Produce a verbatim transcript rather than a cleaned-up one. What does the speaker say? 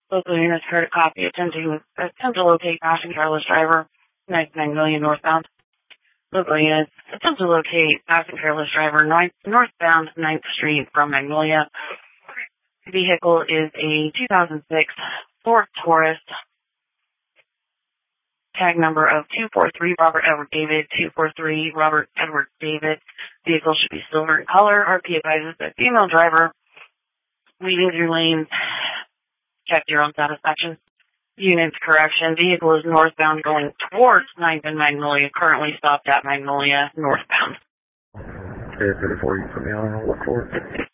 Local units heard a copy attempting attempt to locate passing careless driver, ninth Magnolia northbound. Local units attempt to locate passing careless driver, ninth, northbound ninth Street from Magnolia. Vehicle is a two thousand six Ford Taurus. Tag number of two four three Robert Edward David, two four three Robert Edward David. Vehicle should be silver in color. R P advises that female driver leading through lanes. Check your own satisfaction. Units correction. Vehicle is northbound going towards ninth and Magnolia. Currently stopped at Magnolia northbound. Okay, thirty-four, you put me on. I'll look forward.